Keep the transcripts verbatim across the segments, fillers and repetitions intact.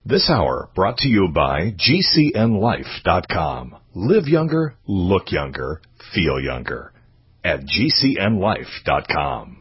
This hour brought to you by G C N life dot com. Live younger, look younger, feel younger at G C N life dot com.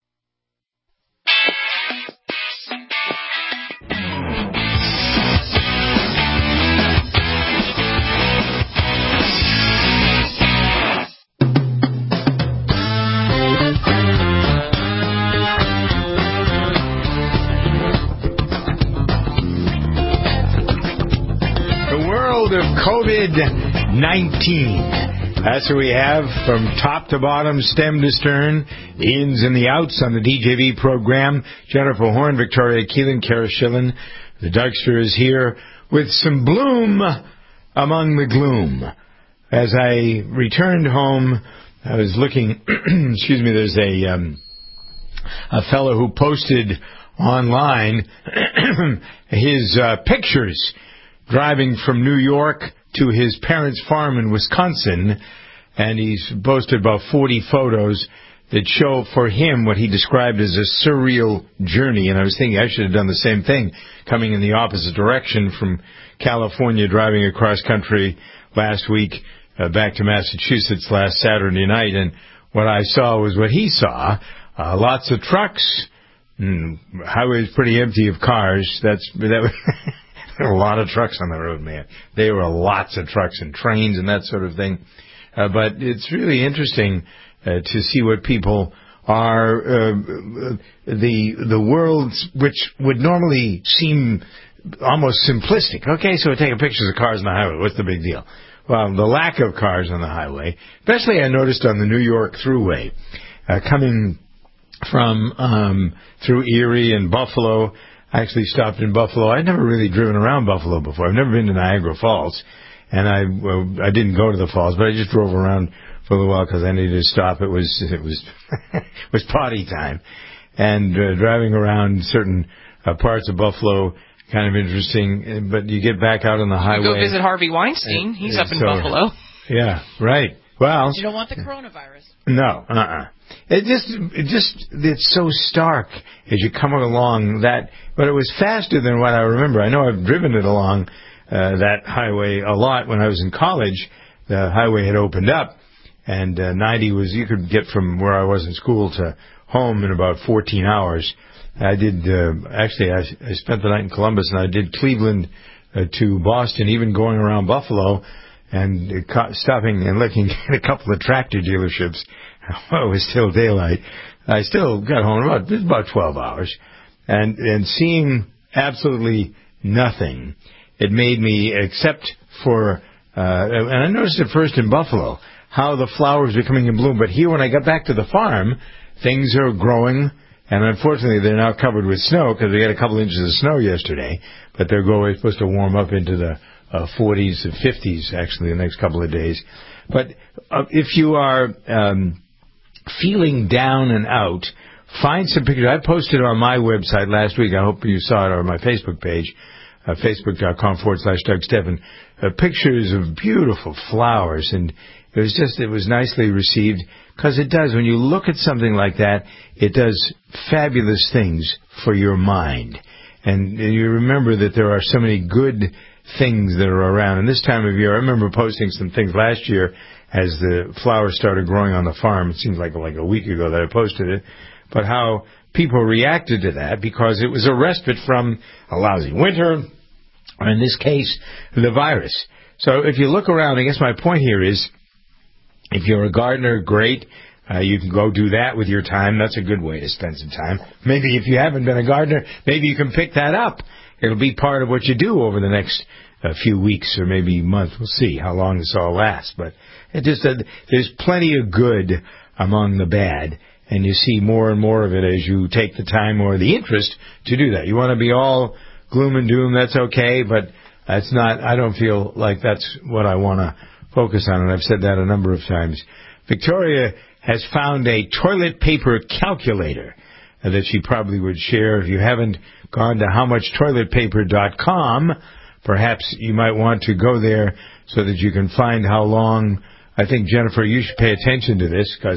Of COVID nineteen. That's what we have from top to bottom, stem to stern, the ins and the outs on the D J V program. Jennifer Horn, Victoria Keelan, Kara Schillen. The Dougster is here with some bloom among the gloom. As I returned home, I was looking, excuse me, there's a, um, a fellow who posted online his uh, pictures driving from New York to his parents' farm in Wisconsin, and he's posted about forty photos that show for him what he described as a surreal journey. And I was thinking I should have done the same thing, coming in the opposite direction from California, driving across country last week uh, back to Massachusetts last Saturday night. And what I saw was what he saw, uh, lots of trucks. Mm, highway was pretty empty of cars. That's that. There were a lot of trucks on the road, man. There were lots of trucks and trains and that sort of thing. Uh, but it's really interesting uh, to see what people are, uh, the the world which would normally seem almost simplistic. Okay, so we're taking pictures of cars on the highway. What's the big deal? Well, the lack of cars on the highway, especially I noticed on the New York Thruway, uh, coming from um, through Erie and Buffalo. I actually stopped in Buffalo. I'd never really driven around Buffalo before. I've never been to Niagara Falls, and I well, I didn't go to the falls, but I just drove around for a little while because I needed to stop. It was it was it was potty time, and uh, driving around certain uh, parts of Buffalo, kind of interesting. But you get back out on the highway. You go visit Harvey Weinstein. And, He's and up in so, Buffalo. Yeah, right. Well, you don't want the coronavirus. No, uh-uh. It just, it just, it's so stark as you come along that, but it was faster than what I remember. I know I've driven it along uh, that highway a lot when I was in college. The highway had opened up, and uh, ninety was, you could get from where I was in school to home in about fourteen hours. I did, uh, actually, I, I spent the night in Columbus, and I did Cleveland uh, to Boston, even going around Buffalo, and uh, stopping and looking at a couple of tractor dealerships. Well, it was still daylight. I still got home about about twelve hours, and and seeing absolutely nothing, it made me, except for, uh, and I noticed it first in Buffalo, how the flowers were coming in bloom. But here, when I got back to the farm, things are growing, and unfortunately, they're now covered with snow because we got a couple inches of snow yesterday. But they're going supposed to warm up into the uh, forties and fifties actually the next couple of days. But uh, if you are um, feeling down and out, find some pictures. I posted on my website last week. I hope you saw it, or my Facebook page, uh, facebook.com forward slash Doug Steffen, uh, pictures of beautiful flowers. And it was just, it was nicely received because it does. When you look at something like that, it does fabulous things for your mind. And you remember that there are so many good things that are around. And this time of year, I remember posting some things last year as the flowers started growing on the farm. It seems like like a week ago that I posted it. But how people reacted to that because it was a respite from a lousy winter, or in this case, the virus. So if you look around, I guess my point here is, if you're a gardener, great. Uh, you can go do that with your time. That's a good way to spend some time. Maybe if you haven't been a gardener, maybe you can pick that up. It'll be part of what you do over the next uh, few weeks or maybe month. We'll see how long this all lasts. But it just uh, there's plenty of good among the bad, and you see more and more of it as you take the time or the interest to do that. You want to be all gloom and doom, that's okay, but that's not. I don't feel like that's what I want to focus on, and I've said that a number of times. Victoria has found a toilet paper calculator that she probably would share. If you haven't gone to how much toilet paper dot com, perhaps you might want to go there so that you can find how long. I think, Jennifer, you should pay attention to this because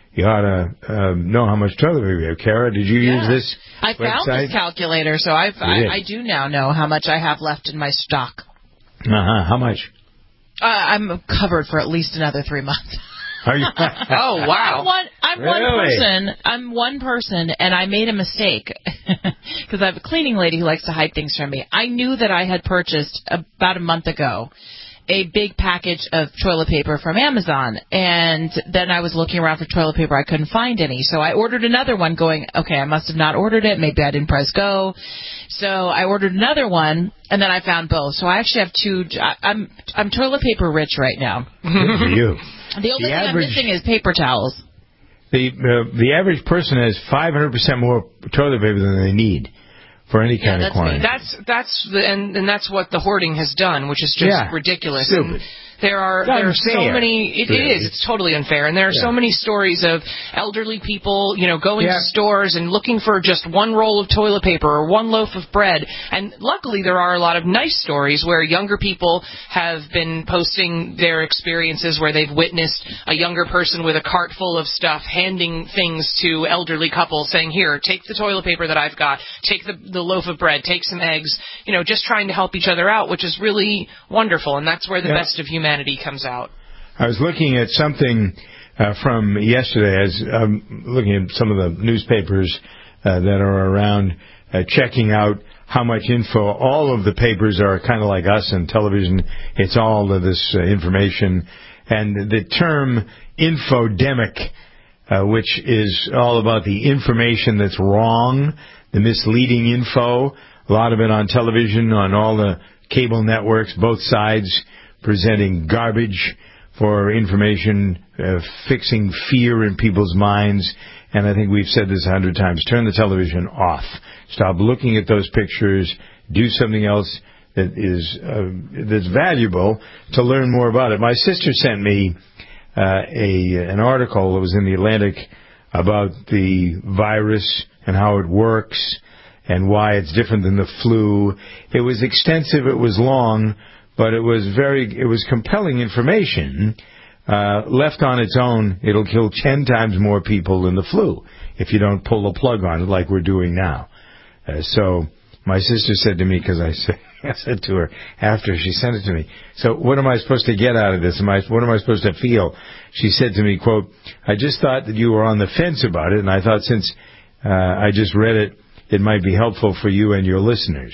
you ought to uh, know how much toilet paper you have. Kara, did you yeah. use this I website? found this calculator, so I've, I, I do now know how much I have left in my stock. Uh-huh. How much? Uh, I'm covered for at least another three months. Are you? Oh, wow. I'm one, I'm really? one person. I'm one person, and I made a mistake because I have a cleaning lady who likes to hide things from me. I knew that I had purchased about a month ago a big package of toilet paper from Amazon, and then I was looking around for toilet paper. I couldn't find any, so I ordered another one going, okay, I must have not ordered it. Maybe I didn't press go. So I ordered another one, and then I found both. So I actually have two. I'm I'm toilet paper rich right now. Good for you. The only the thing average, I'm missing is paper towels. The uh, the average person has five hundred percent more toilet paper than they need for any Yeah, kind of that's quantity. me. That's that's the, and and that's what the hoarding has done, which is just Yeah, ridiculous. stupid. And there are It's there are so unfair, many. It, really. it is. It's totally unfair. And there are Yeah. so many stories of elderly people, you know, going Yeah. to stores and looking for just one roll of toilet paper or one loaf of bread. And luckily, there are a lot of nice stories where younger people have been posting their experiences where they've witnessed a younger person with a cart full of stuff handing things to elderly couples, saying, "Here, take the toilet paper that I've got. Take the the loaf of bread. Take some eggs." You know, just trying to help each other out, which is really wonderful. And that's where the Yeah. best of humanity comes out. I was looking at something uh, from yesterday. As I'm looking at some of the newspapers uh, that are around, uh, checking out how much info. All of the papers are kind of like us in television. It's all of this uh, information. And the term infodemic, uh, which is all about the information that's wrong, the misleading info, a lot of it on television, on all the cable networks, both sides presenting garbage for information, uh, fixing fear in people's minds. And I think we've said this a hundred times. Turn the television off. Stop looking at those pictures. Do something else that is uh, that's valuable to learn more about it. My sister sent me uh, a an article that was in the Atlantic about the virus and how it works and why it's different than the flu. It was extensive. It was long. But it was very, it was compelling information. Uh, left on its own, it'll kill ten times more people than the flu if you don't pull the plug on it like we're doing now. Uh, so my sister said to me, because I said, I said to her after she sent it to me, so what am I supposed to get out of this? Am I, what am I supposed to feel? She said to me, quote, I just thought that you were on the fence about it, and I thought since uh, I just read it, it might be helpful for you and your listeners.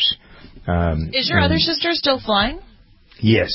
Um, Is your other sister still flying? Yes.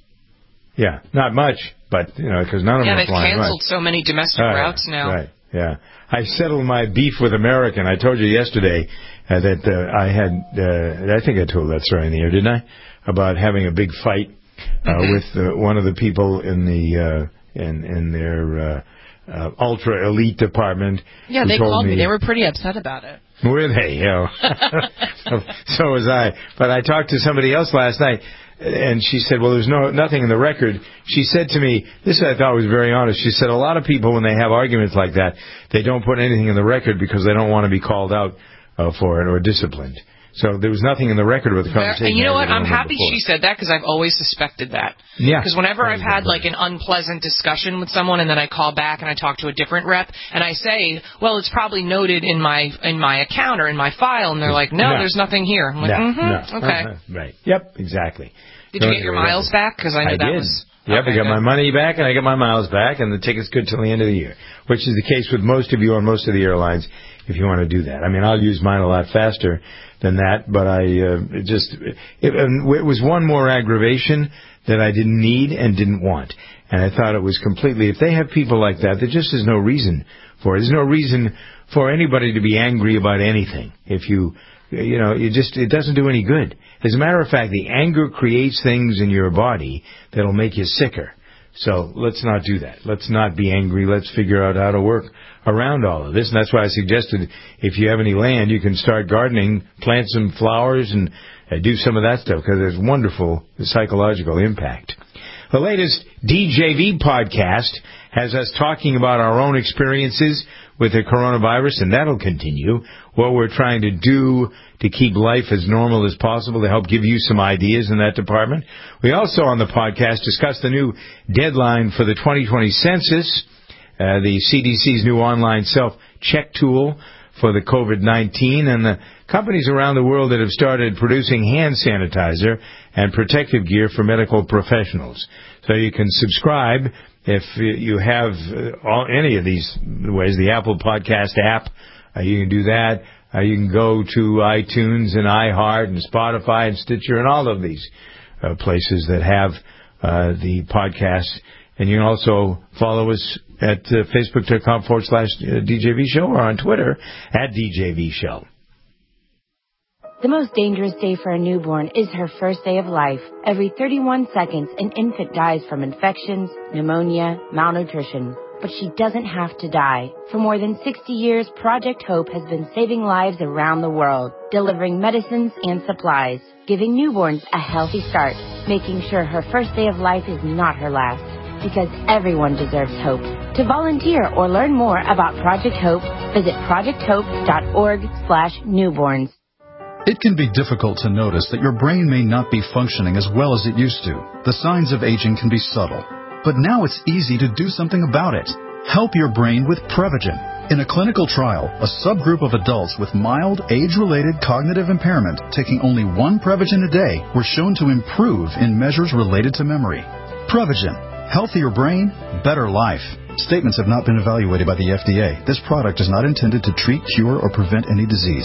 Yeah, not much, but, you know, because none of Yeah, them are they've flying canceled much. so many domestic Oh, routes yeah, now. Right, yeah. I settled my beef with American. I told you yesterday uh, that uh, I had, uh, I think I told that story in the air, didn't I? About having a big fight uh, Mm-hmm. with uh, one of the people in the, uh, in, in their uh, uh, ultra elite department. Yeah, who they told called me. me. They were pretty upset about it. Were they? You know. so, so was I. But I talked to somebody else last night, and she said, well, there's no nothing in the record. She said to me, this I thought was very honest. She said, a lot of people, when they have arguments like that, they don't put anything in the record because they don't want to be called out uh, for it or disciplined. So there was nothing in the record about the conversation. And you know what? I'm happy before. she said that because I've always suspected that. Yeah. Because whenever I've had like an unpleasant discussion with someone and then I call back and I talk to a different rep and I say, well, it's probably noted in my in my account or in my file, and they're like, no, No. there's nothing here. I'm like, no, mm-hmm, no. okay. Uh-huh. Right. Yep, exactly. Did you get your miles back? Because I know I that did. was... Yep, okay, I got good. my money back and I got my miles back, and the ticket's good till the end of the year, which is the case with most of you on most of the airlines if you want to do that. I mean, I'll use mine a lot faster than that, but I uh, it just it, it was one more aggravation that I didn't need and didn't want. And I thought it was completely, if they have people like that, there just is no reason for it. There's no reason for anybody to be angry about anything. If you, you know, you just, it doesn't do any good. As a matter of fact, the anger creates things in your body that'll make you sicker. So let's not do that. Let's not be angry. Let's figure out how to work around all of this. And that's why I suggested if you have any land, you can start gardening, plant some flowers, and uh, do some of that stuff, because there's wonderful psychological impact. The latest D J V podcast has us talking about our own experiences with the coronavirus, and that'll continue. What we're trying to do to keep life as normal as possible, to help give you some ideas in that department. We also, on the podcast, discuss the new deadline for the twenty twenty census. uh, the C D C's new online self-check tool for the COVID nineteen, and the companies around the world that have started producing hand sanitizer and protective gear for medical professionals. So you can subscribe if you have all, any of these ways, the Apple Podcast app, uh, you can do that. Uh, you can go to iTunes and iHeart and Spotify and Stitcher and all of these uh, places that have uh, the podcast. And you can also follow us at uh, Facebook.com forward slash DJV Show or on Twitter at D J V Show. The most dangerous day for a newborn is her first day of life. Every thirty-one seconds, an infant dies from infections, pneumonia, malnutrition. But she doesn't have to die. For more than sixty years, Project Hope has been saving lives around the world, delivering medicines and supplies, giving newborns a healthy start, making sure her first day of life is not her last. Because everyone deserves hope. To volunteer or learn more about Project Hope, visit projecthope.org slash newborns. It can be difficult to notice that your brain may not be functioning as well as it used to. The signs of aging can be subtle. But now it's easy to do something about it. Help your brain with Prevagen. In a clinical trial, a subgroup of adults with mild, age-related cognitive impairment taking only one Prevagen a day were shown to improve in measures related to memory. Prevagen. Healthier brain, better life. Statements have not been evaluated by the F D A. This product is not intended to treat, cure, or prevent any disease.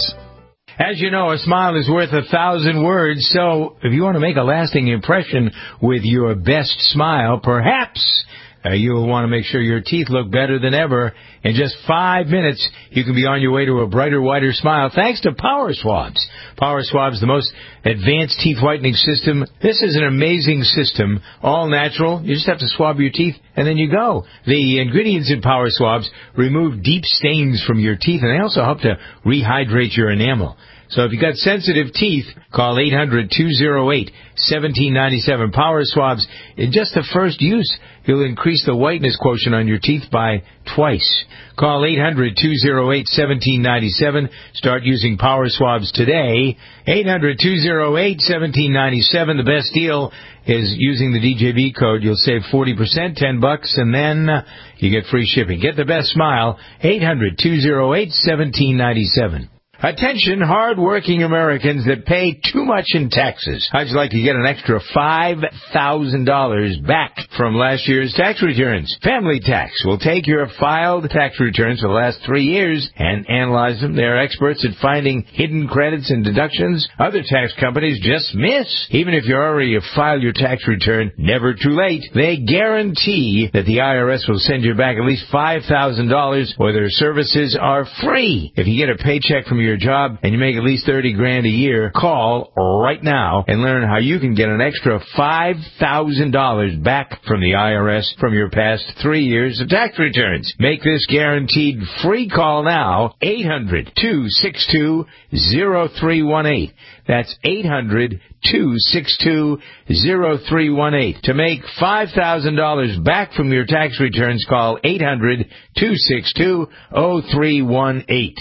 As you know, a smile is worth a thousand words, so if you want to make a lasting impression with your best smile, perhaps uh, you'll want to make sure your teeth look better than ever. In just five minutes, you can be on your way to a brighter, whiter smile thanks to Power Swabs. Power Swabs, the most advanced teeth whitening system. This is an amazing system, all natural. You just have to swab your teeth, and then you go. The ingredients in Power Swabs remove deep stains from your teeth, and they also help to rehydrate your enamel. So if you've got sensitive teeth, call eight hundred, two oh eight, one seven nine seven. Power Swabs, in just the first use, you'll increase the whiteness quotient on your teeth by twice. Call eight hundred, two oh eight, one seven nine seven. Start using Power Swabs today. eight hundred, two oh eight, one seven nine seven. The best deal is using the D J V code. You'll save forty percent, ten bucks, and then uh, you get free shipping. Get the best smile. eight hundred, two oh eight, one seven nine seven. Attention, hard-working Americans that pay too much in taxes. How'd you like to get an extra five thousand dollars back from last year's tax returns? Family Tax will take your filed tax returns for the last three years and analyze them. They're experts at finding hidden credits and deductions other tax companies just miss. Even if you already have filed your tax return, never too late. They guarantee that the I R S will send you back at least five thousand dollars, or their services are free. If you get a paycheck from your your job and you make at least thirty grand a year, call right now and learn how you can get an extra five thousand dollars back from the I R S from your past three years of tax returns. Make this guaranteed free call now, eight hundred, two six two, oh three one eight. That's eight hundred, two six two, oh three one eight. To make five thousand dollars back from your tax returns, call eight hundred, two six two, oh three one eight.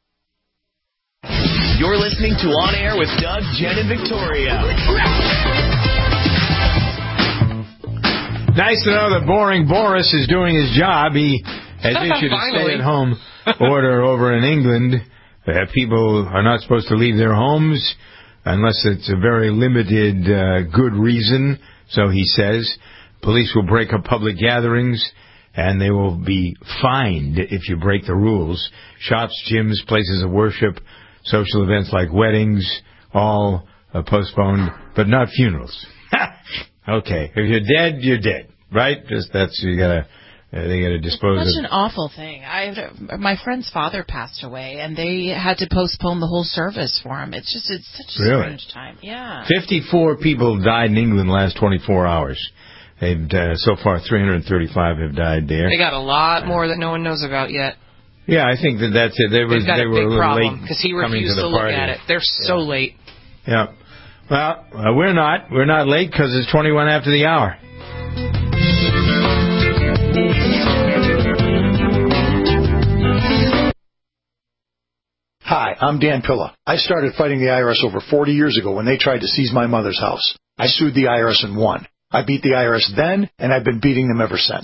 You're listening to On Air with Doug, Jen, and Victoria. Nice to know that Boring Boris is doing his job. He has issued a stay-at-home order over in England. Uh, people are not supposed to leave their homes unless it's a very limited uh, good reason, so he says. Police will break up public gatherings, and they will be fined if you break the rules. Shops, gyms, places of worship, social events like weddings, all uh, postponed, but not funerals. Okay, if you're dead, you're dead, right? Just that's you gotta uh, they gotta dispose Such of. an awful thing. I my friend's father passed away, and they had to postpone the whole service for him. It's just it's such a Really? strange time. Yeah. Fifty-four people died in England the last twenty-four hours. They've uh, so far three hundred thirty-five have died there. They got a lot more that no one knows about yet. Yeah, I think that that's it. They, was, They've got they a were big a little problem late because he coming refused to, to, the look party. at it. They're so late. Yeah. Well, uh, we're not. We're not late because it's twenty-one after the hour. Hi, I'm Dan Pilla. I started fighting the I R S over forty years ago when they tried to seize my mother's house. I sued the I R S and won. I beat the I R S then, and I've been beating them ever since.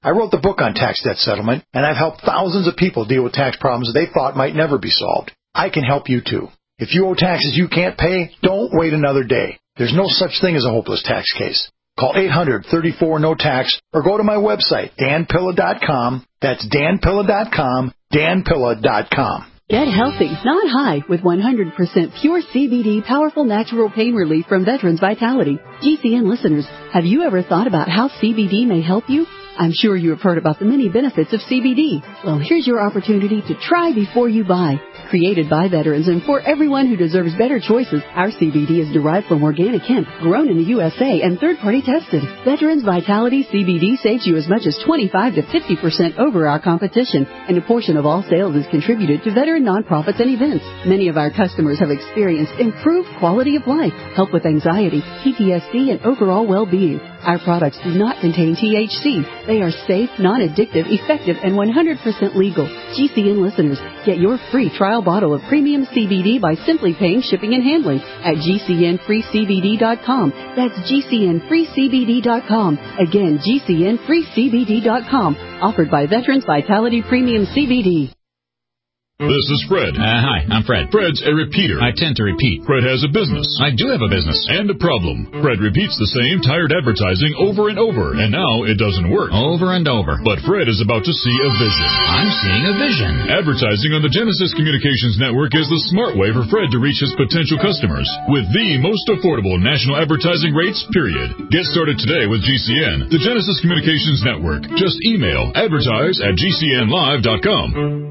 I wrote the book on tax debt settlement, and I've helped thousands of people deal with tax problems they thought might never be solved. I can help you too. If you owe taxes you can't pay, don't wait another day. There's no such thing as a hopeless tax case. Call eight hundred, thirty-four, no tax or go to my website, dan pilla dot com. That's dan pilla dot com, dan pilla dot com. Get healthy, not high, with one hundred percent pure C B D powerful natural pain relief from Veterans Vitality. G C N listeners, have you ever thought about how C B D may help you? I'm sure you have heard about the many benefits of C B D. Well, here's your opportunity to try before you buy. Created by veterans and for everyone who deserves better choices, our C B D is derived from organic hemp, grown in the U S A and third-party tested. Veterans Vitality C B D saves you as much as twenty-five to fifty percent over our competition, and a portion of all sales is contributed to veteran nonprofits and events. Many of our customers have experienced improved quality of life, help with anxiety, P T S D, and overall well-being. Our products do not contain T H C. They are safe, non-addictive, effective, and one hundred percent legal. G C N listeners, get your free trial bottle of premium C B D by simply paying shipping and handling at G C N free C B D dot com. That's G C N free C B D dot com. Again, G C N free C B D dot com. Offered by Veterans Vitality Premium C B D. This is Fred. Uh, hi, I'm Fred. Fred's a repeater. I tend to repeat. Fred has a business. I do have a business. And a problem. Fred repeats the same tired advertising over and over, and now it doesn't work. Over and over. But Fred is about to see a vision. I'm seeing a vision. Advertising on the Genesis Communications Network is the smart way for Fred to reach his potential customers with the most affordable national advertising rates, period. Get started today with G C N, the Genesis Communications Network. Just email advertise at G C N live dot com.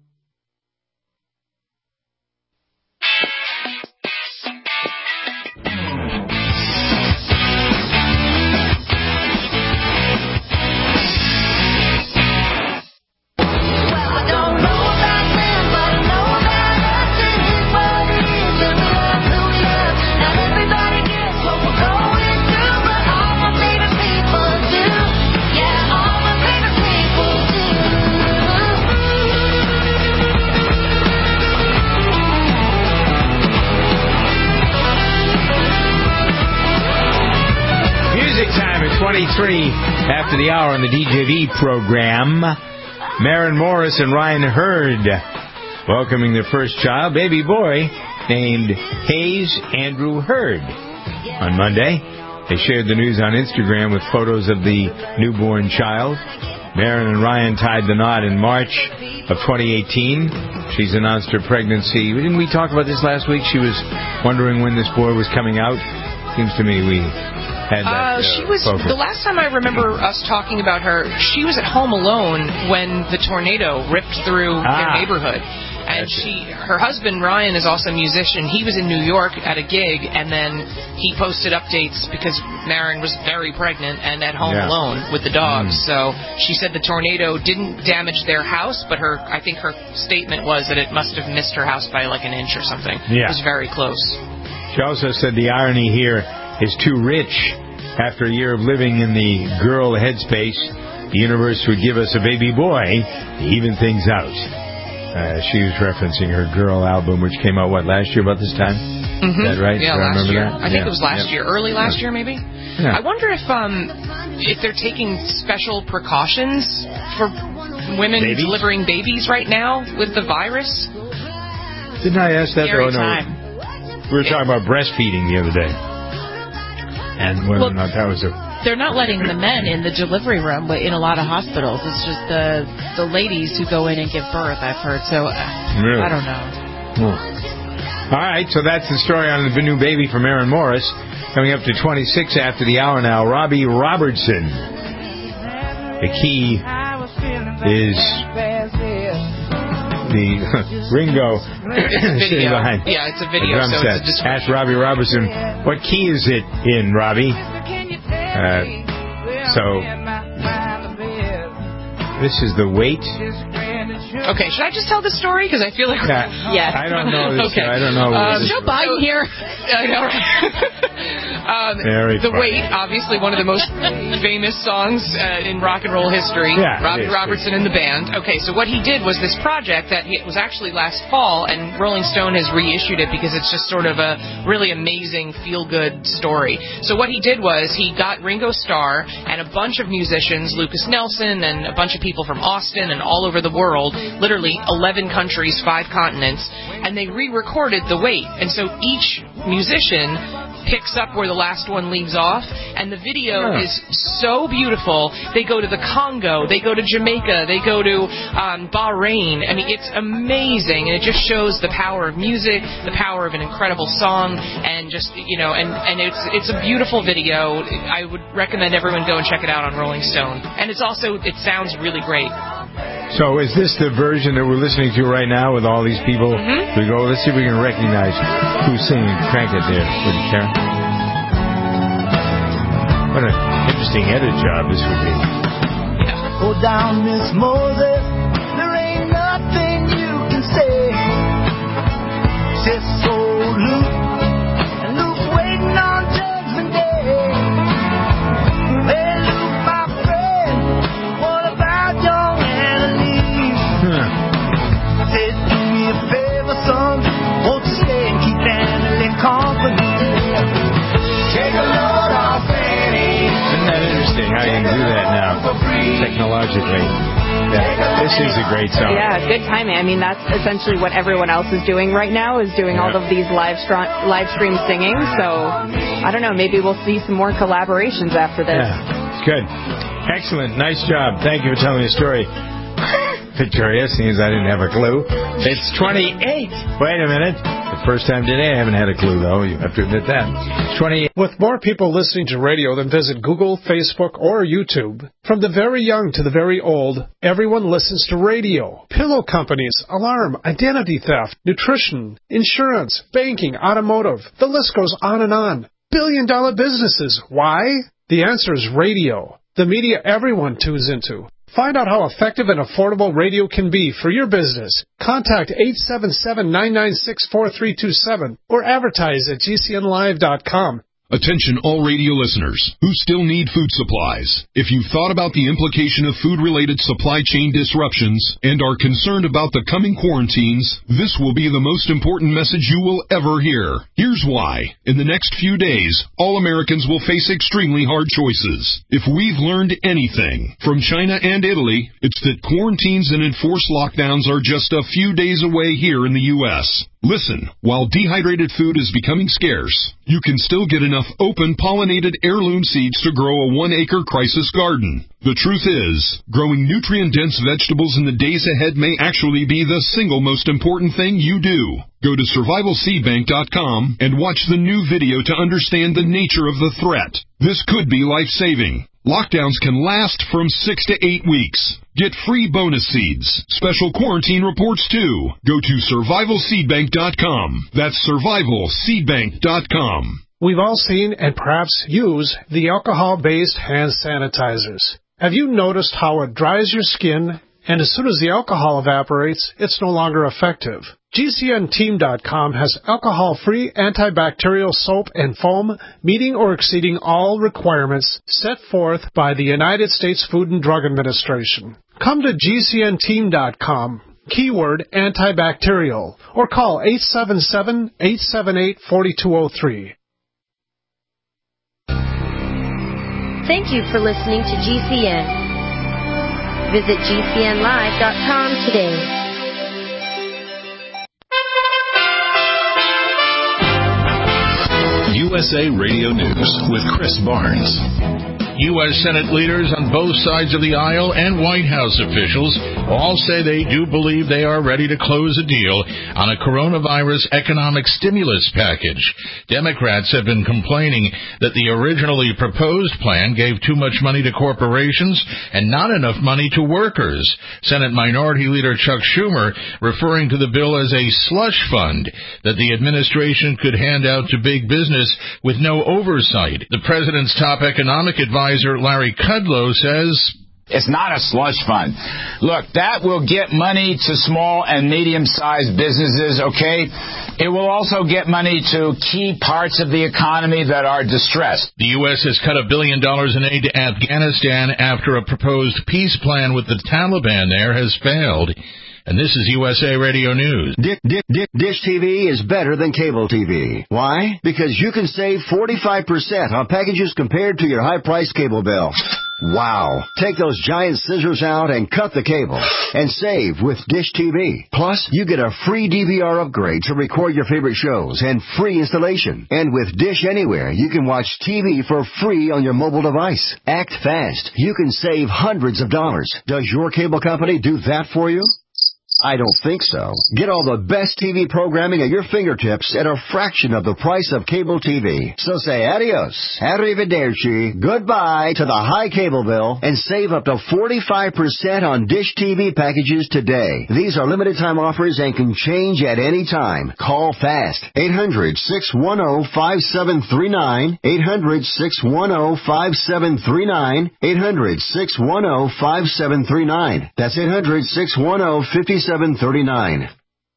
twenty-three after the hour on the D J V program. Maren Morris and Ryan Hurd welcoming their first child, baby boy, named Hayes Andrew Hurd. On Monday, they shared the news on Instagram with photos of the newborn child. Maren and Ryan tied the knot in March of twenty eighteen. She's announced her pregnancy. Didn't we talk about this last week? She was wondering when this boy was coming out. Seems to me we had that. Uh, she was focus. The last time I remember us talking about her, she was at home alone when the tornado ripped through ah, their neighborhood. And she, her husband, Ryan, is also a musician. He was in New York at a gig, and then he posted updates because Maren was very pregnant and at home yeah. alone with the dogs. Mm. So she said the tornado didn't damage their house, but her, I think her statement was that it must have missed her house by like an inch or something. Yeah. It was very close. She also said the irony here is too rich. After a year of living in the girl headspace, the universe would give us a baby boy to even things out. Uh, she was referencing her Girl album, which came out, what, last year about this time? Mm-hmm. Is that right? Yeah, Do I last year. That? I think yeah. it was last yeah. year. Early last yeah. year, maybe? Yeah. I wonder if um if they're taking special precautions for women babies? delivering babies right now with the virus. Didn't I ask that? Scary oh, no. time. We were talking about breastfeeding the other day. And whether well, or not that was a... They're not letting the men in the delivery room, but in a lot of hospitals, it's just the the ladies who go in and give birth, I've heard. So, uh, really? I don't know. Hmm. All right, so that's the story on the new baby from Maren Morris. Coming up to twenty-six after the hour now, Robbie Robertson. The key is the Ringo video. behind yeah, it's a video. So it's just Ask Robbie Robertson, what key is it in, Robbie? Uh, so, this is the weight. Okay, should I just tell the story? Because I feel like... Yeah, yes. I don't know this. Okay. I don't know. Um, Joe Biden here. I know, right? Um, Very the funny. Wait, obviously one of the most famous songs uh, in rock and roll history. Yeah, Robbie Robertson and the band. Okay, so what he did was this project that he, it was actually last fall, and Rolling Stone has reissued it because it's just sort of a really amazing, feel-good story. So what he did was he got Ringo Starr and a bunch of musicians, Lucas Nelson and a bunch of people from Austin and all over the world, literally eleven countries, five continents, and they re-recorded The Wait. And so each musician picks up where the last one leaves off, and the video yeah. is so beautiful. They go to the Congo, they go to Jamaica, they go to um, Bahrain. I mean, it's amazing, and it just shows the power of music, the power of an incredible song, and just, you know, and, and it's it's a beautiful video. I would recommend everyone go and check it out on Rolling Stone. And it's also, it sounds really great. So is this the version that we're listening to right now with all these people? Mm-hmm. We go, let's see if we can recognize who's singing. Crank it there, would you, Karen? What an interesting edit job this would be. Yeah. Go down, Miss Moses. There ain't nothing you can say. Just so Luke, and Luke waiting on Judgment Day. Well, Luke, my friend, what about young Annalise? Huh. Said, do me a favor, son. Won't you stay and keep Annalie company? Take a load off Annie. Isn't that interesting how you can do that now, technologically? Yeah, this is a great song. Yeah, good timing. I mean, that's essentially what everyone else is doing right now, is doing yeah. all of these live, str- live stream singing. So, I don't know, maybe we'll see some more collaborations after this. Yeah, it's good. Excellent. Nice job. Thank you for telling me the story. Victoria, seems I didn't have a clue. It's twenty-eight. Wait a minute. The first time today I haven't had a clue, though. You have to admit that. twenty-eight. With more people listening to radio than visit Google, Facebook, or YouTube, from the very young to the very old, everyone listens to radio. Pillow companies, alarm, identity theft, nutrition, insurance, banking, automotive. The list goes on and on. Billion-dollar businesses. Why? The answer is radio. The media everyone tunes into. Find out how effective and affordable radio can be for your business. Contact eight seven seven, nine nine six, four three two seven or advertise at G C N live dot com. Attention all radio listeners who still need food supplies. If you've thought about the implication of food-related supply chain disruptions and are concerned about the coming quarantines, this will be the most important message you will ever hear. Here's why. In the next few days, all Americans will face extremely hard choices. If we've learned anything from China and Italy, it's that quarantines and enforced lockdowns are just a few days away here in the U S Listen, while dehydrated food is becoming scarce, you can still get enough open, pollinated heirloom seeds to grow a one-acre crisis garden. The truth is, growing nutrient-dense vegetables in the days ahead may actually be the single most important thing you do. Go to survival seed bank dot com and watch the new video to understand the nature of the threat. This could be life-saving. Lockdowns can last from six to eight weeks. Get free bonus seeds, special quarantine reports too. Go to survival seed bank dot com. That's survival seed bank dot com. We've all seen and perhaps use the alcohol-based hand sanitizers. Have you noticed how it dries your skin, and as soon as the alcohol evaporates, it's no longer effective? G C N team dot com has alcohol-free antibacterial soap and foam meeting or exceeding all requirements set forth by the United States Food and Drug Administration. Come to G C N team dot com, keyword antibacterial, or call eight seven seven, eight seven eight, four two zero three. Thank you for listening to G C N. Visit G C N live dot com today. U S A Radio News with Chris Barnes. U S Senate leaders on both sides of the aisle and White House officials all say they do believe they are ready to close a deal on a coronavirus economic stimulus package. Democrats have been complaining that the originally proposed plan gave too much money to corporations and not enough money to workers. Senate Minority Leader Chuck Schumer referring to the bill as a slush fund that the administration could hand out to big business with no oversight. The president's top economic advisor Larry Kudlow says It's not a slush fund. Look, that will get money to small and medium-sized businesses, okay? It will also get money to key parts of the economy that are distressed. The U S has cut a billion dollars in aid to Afghanistan after a proposed peace plan with the Taliban there has failed. And this is U S A Radio News. Dish, Dish, Dish T V is better than cable T V. Why? Because you can save forty-five percent on packages compared to your high-priced cable bill. Wow. Take those giant scissors out and cut the cable and save with Dish T V. Plus, you get a free D V R upgrade to record your favorite shows and free installation. And with Dish Anywhere, you can watch T V for free on your mobile device. Act fast. You can save hundreds of dollars. Does your cable company do that for you? I don't think so. Get all the best T V programming at your fingertips at a fraction of the price of cable T V. So say adios, arrivederci, goodbye to the high cable bill and save up to forty-five percent on Dish T V packages today. These are limited time offers and can change at any time. Call fast. eight hundred, six one zero, five seven three nine. eight hundred, six one zero, five seven three nine. eight hundred, six one zero, five seven three nine. That's eight hundred, six one zero, five seven three nine.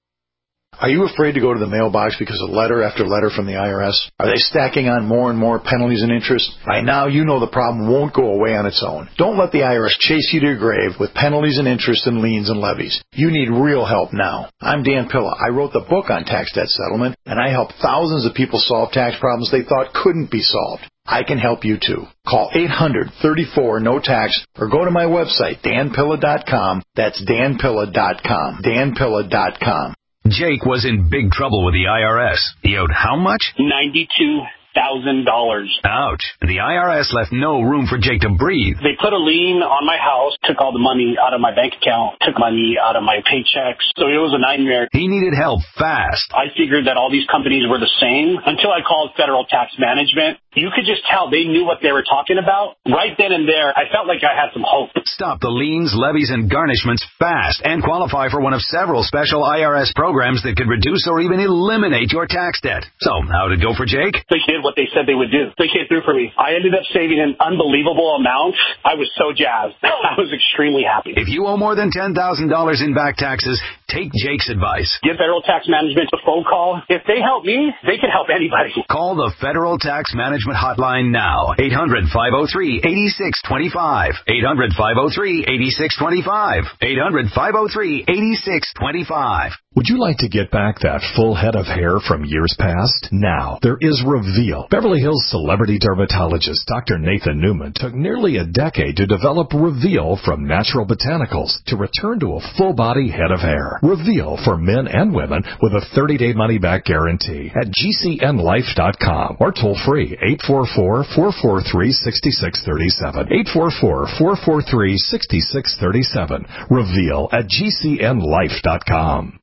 Are you afraid to go to the mailbox because of letter after letter from the I R S? Are they stacking on more and more penalties and interest? By now, you know the problem won't go away on its own. Don't let the I R S chase you to your grave with penalties and interest and liens and levies. You need real help now. I'm Dan Pilla. I wrote the book on tax debt settlement, and I help thousands of people solve tax problems they thought couldn't be solved. I can help you too. Call eight hundred, thirty-four, no tax or go to my website, dan pilla dot com. That's dan pilla dot com. dan pilla dot com. Jake was in big trouble with the I R S. He owed how much? ninety-two thousand dollars. Ouch. The I R S left no room for Jake to breathe. They put a lien on my house, took all the money out of my bank account, took money out of my paychecks. So it was a nightmare. He needed help fast. I figured that all these companies were the same until I called Federal Tax Management. You could just tell they knew what they were talking about. Right then and there, I felt like I had some hope. Stop the liens, levies, and garnishments fast and qualify for one of several special I R S programs that could reduce or even eliminate your tax debt. So, how'd it go for Jake? They did what they said they would do. They came through for me. I ended up saving an unbelievable amount. I was so jazzed. I was extremely happy. If you owe more than ten thousand dollars in back taxes, take Jake's advice. Give Federal Tax Management a phone call. If they help me, they can help anybody. Call the Federal Tax Management Hotline now. eight hundred, five oh three, eight six two five. eight hundred, five oh three, eight six two five. eight hundred, five oh three, eight six two five. Would you like to get back that full head of hair from years past? Now, there is Reveal. Beverly Hills celebrity dermatologist Doctor Nathan Newman took nearly a decade to develop Reveal from natural botanicals to return to a full-body head of hair. Reveal for men and women with a thirty-day money-back guarantee at G C N life dot com or toll-free eight four four, four four three, six six three seven. eight four four, four four three, six six three seven. Reveal at G C N life dot com.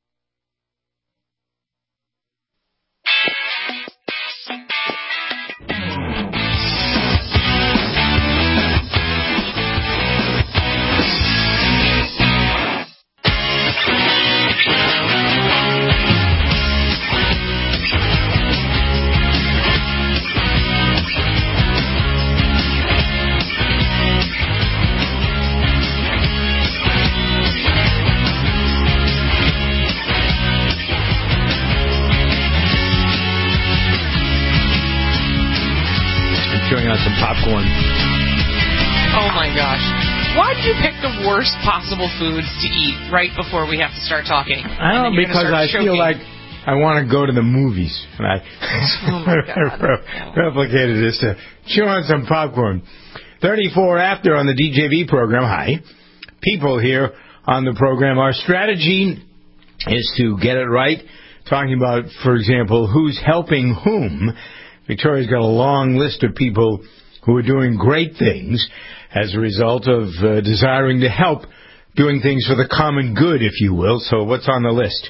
Chewing on some popcorn. Oh my gosh. Why did you pick the worst possible foods to eat right before we have to start talking? I don't know, because I choking. feel like I want to go to the movies. And I oh my God. replicated this to chew on some popcorn. thirty-four after on the D J V program. Hi. People here on the program. Our strategy is to get it right. Talking about, for example, who's helping whom. Victoria's got a long list of people who are doing great things as a result of uh, desiring to help, doing things for the common good, if you will. So what's on the list?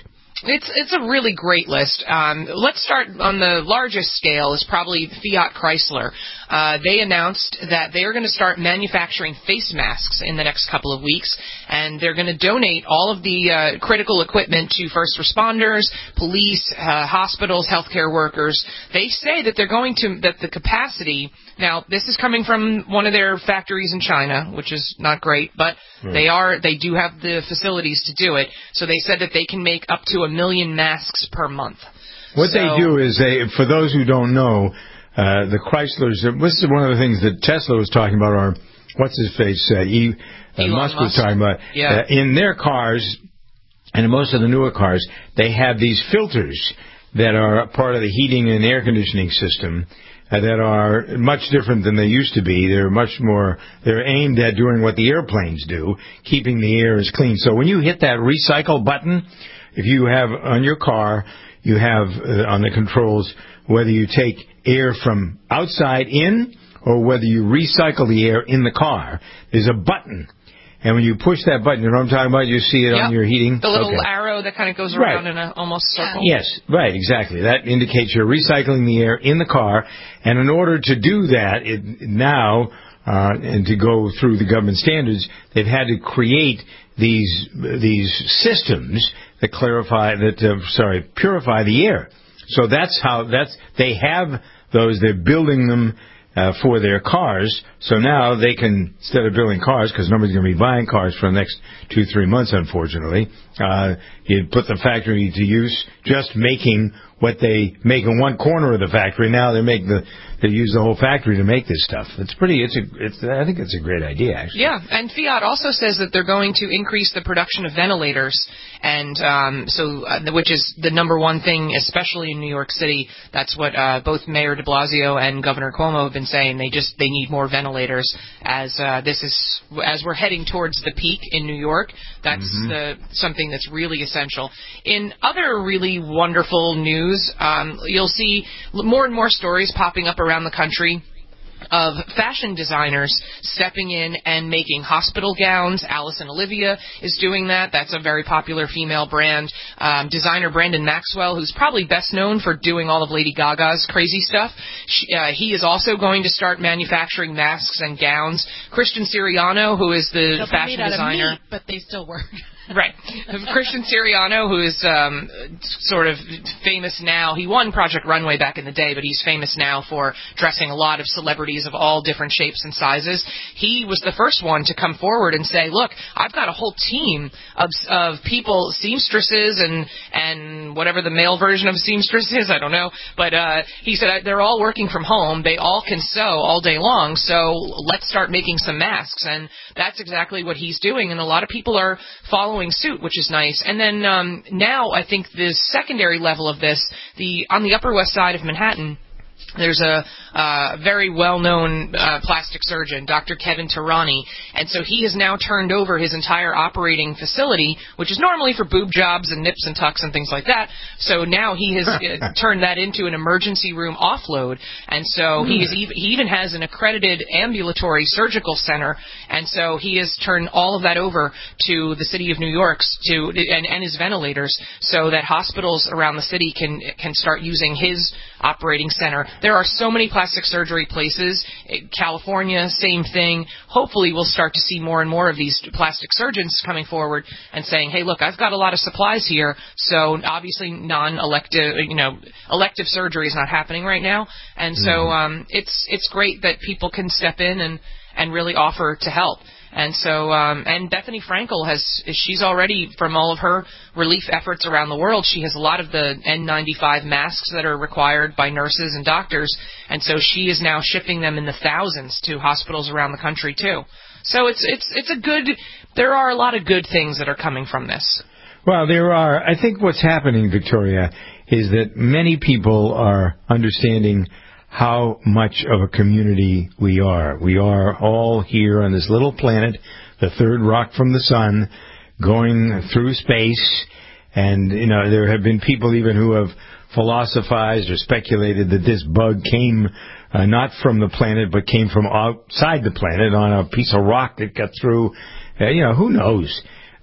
It's it's a really great list. Um, let's start on the largest scale is probably Fiat Chrysler. Uh, they announced that they are going to start manufacturing face masks in the next couple of weeks, and they're going to donate all of the uh, critical equipment to first responders, police, uh, hospitals, healthcare workers. They say that they're going to that the capacity. Now, this is coming from one of their factories in China, which is not great, but Hmm. they are they do have the facilities to do it. So they said that they can make up to a million masks per month. What So- they do is they, for those who don't know, uh, the Chryslers. This is one of the things that Tesla was talking about, or what's his face, uh, e, uh, Elon Musk was Musk. talking about. Yeah. Uh, in their cars, and in most of the newer cars, they have these filters that are part of the heating and air conditioning system. Uh, that are much different than they used to be. They're much more, they're aimed at doing what the airplanes do, keeping the air as clean. So when you hit that recycle button, if you have on your car, you have uh, on the controls whether you take air from outside in or whether you recycle the air in the car. There's a button. And when you push that button, you know what I'm talking about? You see it Yep. on your heating? The little Okay. arrow that kind of goes Right. around in a almost circle. Yes, right, exactly. That indicates you're recycling the air in the car, and in order to do that, it, now, uh, and to go through the government standards, they've had to create these these systems that clarify, that uh, sorry, purify the air. So that's how that's they have those. They're building them. Uh, for their cars, so now they can, instead of building cars, because nobody's going to be buying cars for the next two, three months, unfortunately, uh, you put the factory to use just making what they make in one corner of the factory. Now they make the, they use the whole factory to make this stuff. It's pretty, it's a, it's, I think it's a great idea, actually. Yeah, and Fiat also says that they're going to increase the production of ventilators, and um, so uh, which is the number one thing, especially in New York City. That's what uh, both Mayor de Blasio and Governor Cuomo have been saying. They just they need more ventilators as uh, this is as we're heading towards the peak in New York. That's Mm-hmm. the, something that's really essential. In other really wonderful news, um, you'll see more and more stories popping up around the country of fashion designers stepping in and making hospital gowns. Alice and Olivia is doing that. That's a very popular female brand. Um, designer Brandon Maxwell, who's probably best known for doing all of Lady Gaga's crazy stuff, she, uh, he is also going to start manufacturing masks and gowns. Christian Siriano, who is the They'll be fashion made out designer. of meat, but they still work. Right. Christian Siriano, who is um, sort of famous now. He won Project Runway back in the day, but he's famous now for dressing a lot of celebrities of all different shapes and sizes. He was the first one to come forward and say, look, I've got a whole team of, of people, seamstresses and, and whatever the male version of seamstress is, I don't know. But uh, he said they're all working from home. They all can sew all day long, so let's start making some masks. And that's exactly what he's doing, and a lot of people are following suit, which is nice. And then um, now I think the secondary level of this, the on the Upper West Side of Manhattan, there's a uh, very well-known uh, plastic surgeon, Doctor Kevin Tarani, and so he has now turned over his entire operating facility, which is normally for boob jobs and nips and tucks and things like that. So now he has uh, turned that into an emergency room offload, and so he is ev- he even has an accredited ambulatory surgical center, and so he has turned all of that over to the city of New York's to and, and his ventilators, so that hospitals around the city can can start using his operating center. There are so many plastic surgery places. California, same thing. Hopefully we'll start to see more and more of these plastic surgeons coming forward and saying, hey, look, I've got a lot of supplies here. So obviously non-elective, you know, elective surgery is not happening right now. And so um, it's it's great that people can step in and, and really offer to help. And so, um, and Bethany Frankel has, she's already, from all of her relief efforts around the world, she has a lot of the N ninety-five masks that are required by nurses and doctors, and so she is now shipping them in the thousands to hospitals around the country too. So it's, it's, it's a good, there are a lot of good things that are coming from this. Well, there are. I think what's happening, Victoria, is that many people are understanding how much of a community we are. We are all here on this little planet, the third rock from the sun, going through space. And, you know, there have been people even who have philosophized or speculated that this bug came uh, not from the planet, but came from outside the planet on a piece of rock that got through. Uh, you know, who knows?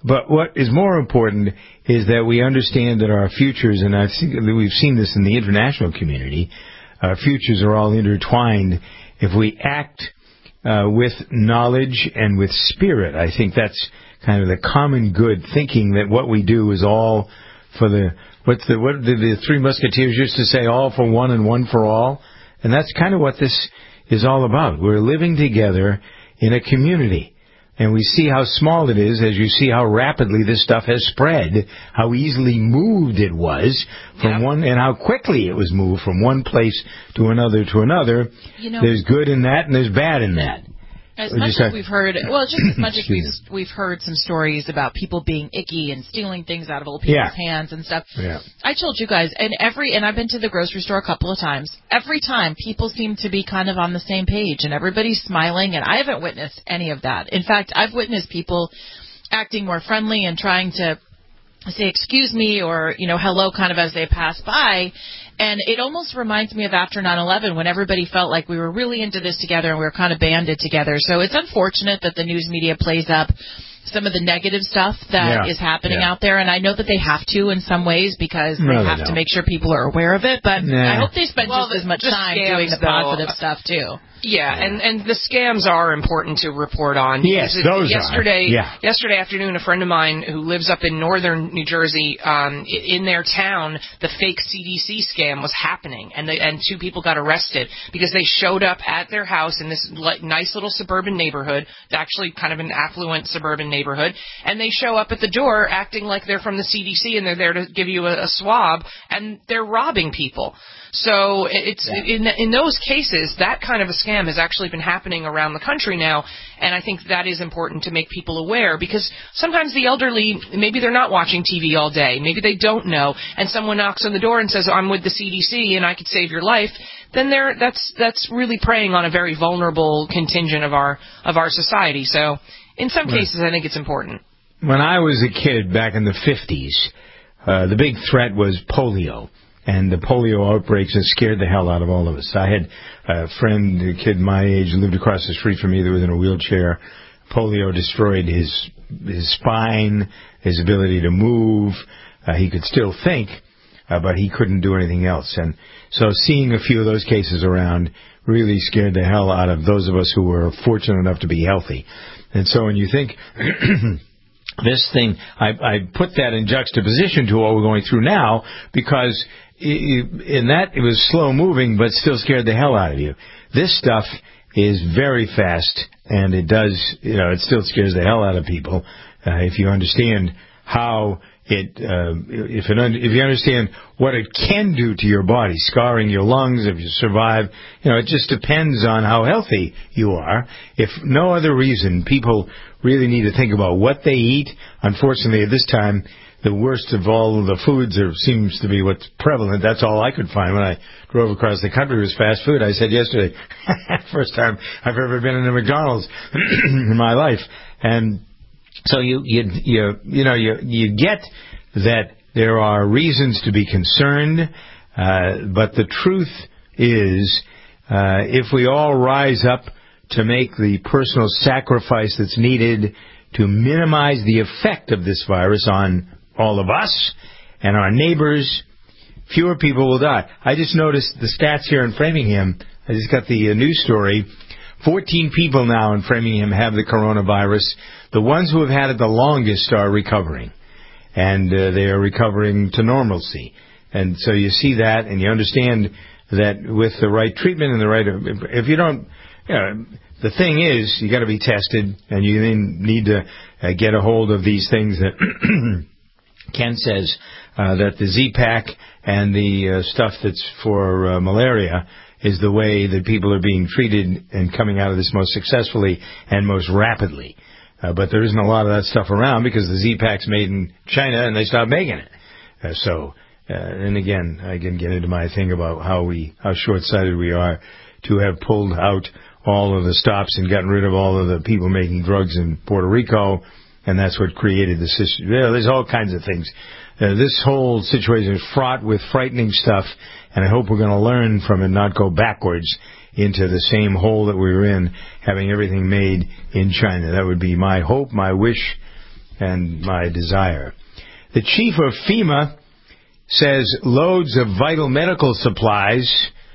But what is more important is that we understand that our futures, and I think we've seen this in the international community, our futures are all intertwined. If we act uh, with knowledge and with spirit, I think that's kind of the common good, thinking that what we do is all for the, what's the, what did the Three Musketeers used to say, all for one and one for all? And that's kind of what this is all about. We're living together in a community. And we see how small it is as you see how rapidly this stuff has spread, how easily moved it was from yeah. one, and how quickly it was moved from one place to another to another. You know, there's good in that and there's bad in that. As Would much you say- as we've heard, well, just as much as we've, we've heard some stories about people being icky and stealing things out of old people's Yeah. hands and stuff. Yeah. I told you guys, and every, and I've been to the grocery store a couple of times. Every time, people seem to be kind of on the same page, and everybody's smiling, and I haven't witnessed any of that. In fact, I've witnessed people acting more friendly and trying to say excuse me or, you know, hello kind of as they pass by. And it almost reminds me of after nine eleven when everybody felt like we were really into this together and we were kind of banded together. So it's unfortunate that the news media plays up some of the negative stuff that Yeah. is happening Yeah. out there. And I know that they have to in some ways because No, they they have to don't. make sure people are aware of it. But Nah. I hope they spend Well, just as much the time scams, doing the though, positive stuff, too. Yeah, and, and the scams are important to report on. Yes, Because those are. yesterday, Yeah. Yesterday afternoon, a friend of mine who lives up in northern New Jersey, um, i- in their town, the fake C D C scam was happening, and they, and two people got arrested because they showed up at their house in this li- nice little suburban neighborhood, actually kind of an affluent suburban neighborhood, and they show up at the door acting like they're from the C D C and they're there to give you a, a swab, and they're robbing people. So it's yeah. in in those cases, that kind of a scam has actually been happening around the country now, and I think that is important to make people aware because sometimes the elderly, maybe they're not watching T V all day, maybe they don't know, and someone knocks on the door and says, "I'm with the C D C and I could save your life," then they're that's that's really preying on a very vulnerable contingent of our of our society. So in some Right. cases, I think it's important. When I was a kid back in the fifties, uh, the big threat was polio. And the polio outbreaks have scared the hell out of all of us. I had a friend, a kid my age, who lived across the street from me that was in a wheelchair. Polio destroyed his his spine, his ability to move. Uh, he could still think, uh, but he couldn't do anything else. And so seeing a few of those cases around really scared the hell out of those of us who were fortunate enough to be healthy. And so when you think... This thing, I, I put that in juxtaposition to what we're going through now because in that it was slow moving but still scared the hell out of you. This stuff is very fast and it does, you know, it still scares the hell out of people uh, if you understand how it, uh, if it, if you understand what it can do to your body, scarring your lungs if you survive, you know, it just depends on how healthy you are. If no other reason, people really need to think about what they eat. Unfortunately, at this time, the worst of all of the foods are, seems to be what's prevalent. That's all I could find when I drove across the country was fast food. I said yesterday, first time I've ever been in a McDonald's in my life. And so you, you, you, you know, you, you get that there are reasons to be concerned, uh, but the truth is, uh, if we all rise up to make the personal sacrifice that's needed to minimize the effect of this virus on all of us and our neighbors, fewer people will die. I just noticed the stats here in Framingham. I just got the uh, news story. fourteen people now in Framingham have the coronavirus. The ones who have had it the longest are recovering, and uh, they are recovering to normalcy. And so you see that, and you understand that with the right treatment and the right, if you don't, you know, the thing is, you got to be tested, and you then need to uh, get a hold of these things that Ken says uh, that the Z-Pak and the uh, stuff that's for uh, malaria is the way that people are being treated and coming out of this most successfully and most rapidly. Uh, but there isn't a lot of that stuff around because the Z-Pak's made in China and they stopped making it. Uh, so, uh, and again, I can get into my thing about how we, how short-sighted we are to have pulled out all of the stops and gotten rid of all of the people making drugs in Puerto Rico, and that's what created the system. Yeah, there's all kinds of things. Uh, this whole situation is fraught with frightening stuff, and I hope we're going to learn from it, not go backwards into the same hole that we were in, having everything made in China. That would be my hope, my wish, and my desire. The chief of FEMA says loads of vital medical supplies,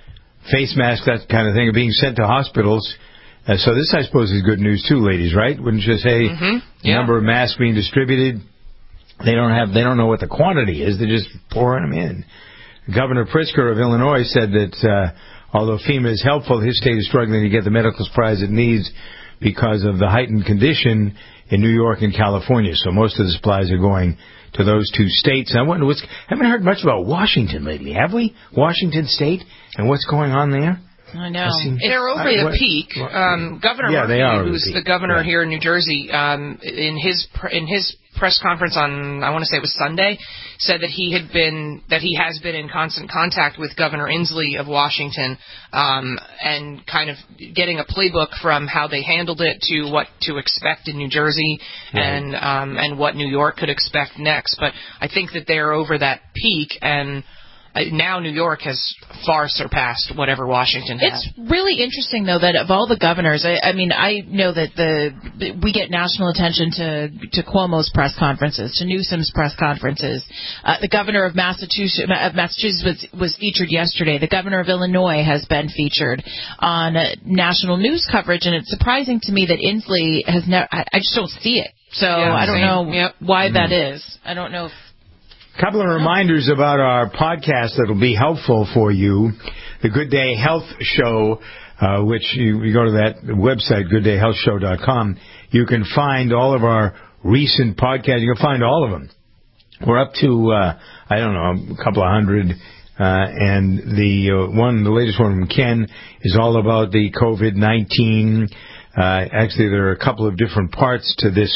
face masks, that kind of thing, are being sent to hospitals. Uh, so this, I suppose, is good news too, ladies, right? Wouldn't you say? Mm-hmm. The Yeah. number of masks being distributed, they don't have, they don't know what the quantity is. They're just pouring them in. Governor Pritzker of Illinois said that uh, although FEMA is helpful, his state is struggling to get the medical supplies it needs because of the heightened condition in New York and California. So most of the supplies are going to those two states. I wonder what's, haven't heard much about Washington lately, have we? Washington State and what's going on there? I know. Seem, They're over I, the what, peak. Um, Governor yeah, Murphy, they are who's the, the governor yeah. here in New Jersey, um, in his in his press conference on, I want to say it was Sunday, said that he had been that he has been in constant contact with Governor Inslee of Washington, um, and kind of getting a playbook from how they handled it to what to expect in New Jersey, right. and um, and what New York could expect next. But I think that they're over that peak, and now New York has far surpassed whatever Washington had. It's really interesting, though, that of all the governors, I, I mean, I know that the we get national attention to to Cuomo's press conferences, to Newsom's press conferences. Uh, the governor of Massachusetts, of Massachusetts was, was featured yesterday. The governor of Illinois has been featured on uh, national news coverage, and it's surprising to me that Inslee has never. I, I just don't see it. So yeah, I don't same. know Yep. why Mm-hmm. that is. I don't know if. Couple of reminders about our podcast that will be helpful for you. The Good Day Health Show, uh, which you, you go to that website, good day health show dot com. You can find all of our recent podcasts. You can find all of them. We're up to, uh, I don't know, a couple of hundred. Uh, and the uh, one, the latest one from Ken is all about the COVID nineteen. Uh, actually, there are a couple of different parts to this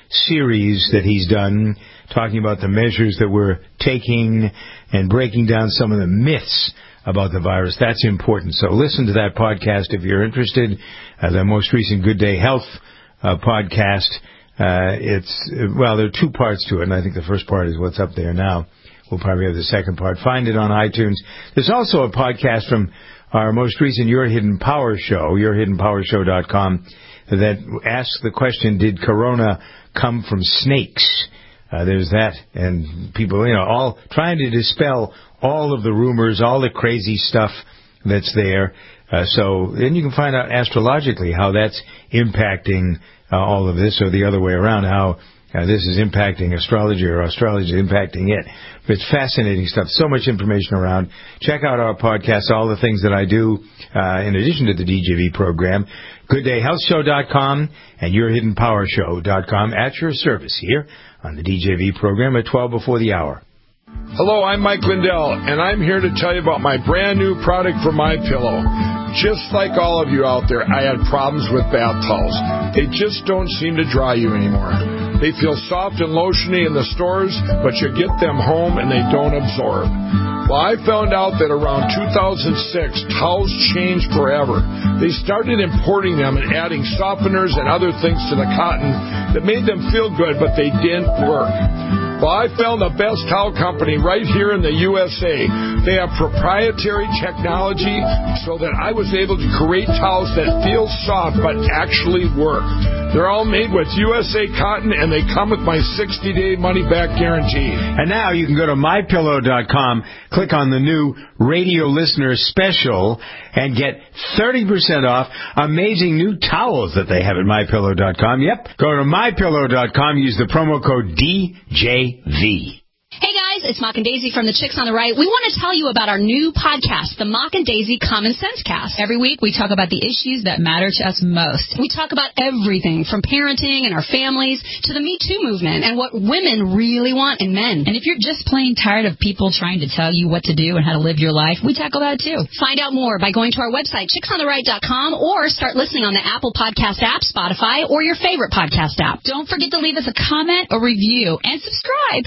series that he's done, talking about the measures that we're taking and breaking down some of the myths about the virus. That's important. So listen to that podcast if you're interested. Uh, the most recent Good Day Health uh, podcast, uh, it's, well, there are two parts to it, and I think the first part is what's up there now. We'll probably have the second part. Find it on iTunes. There's also a podcast from our most recent Your Hidden Power show, your hidden power show dot com, that asks the question, did Corona come from snakes? Uh, there's that, and people, you know, all trying to dispel all of the rumors, all the crazy stuff that's there. Uh, so then you can find out astrologically how that's impacting uh, all of this, or the other way around, how uh, this is impacting astrology or astrology is impacting it. But it's fascinating stuff. So much information around. Check out our podcast, all the things that I do uh, in addition to the D J V program. good day health show dot com and your hidden power show dot com at your service here on the D J V program at twelve before the hour. Hello, I'm Mike Lindell, and I'm here to tell you about my brand new product for MyPillow. Just like all of you out there, I had problems with bath towels. They just don't seem to dry you anymore. They feel soft and lotiony in the stores, but you get them home and they don't absorb. Well, I found out that around two thousand six, towels changed forever. They started importing them and adding softeners and other things to the cotton that made them feel good, but they didn't work. Well, I found the best towel company right here in the U S A. They have proprietary technology so that I was able to create towels that feel soft but actually work. They're all made with U S A cotton, and they come with my sixty-day money-back guarantee. And now you can go to my pillow dot com, click on the new radio listener special, and get thirty percent off amazing new towels that they have at my pillow dot com. Yep, go to my pillow dot com, use the promo code D J V. Hey guys, it's Mock and Daisy from the Chicks on the Right. We want to tell you about our new podcast, the Mock and Daisy Common Sense Cast. Every week we talk about the issues that matter to us most. We talk about everything from parenting and our families to the Me Too movement and what women really want in men. And if you're just plain tired of people trying to tell you what to do and how to live your life, we tackle that too. Find out more by going to our website, chicks on the right dot com, or start listening on the Apple Podcast app, Spotify, or your favorite podcast app. Don't forget to leave us a comment or review and subscribe.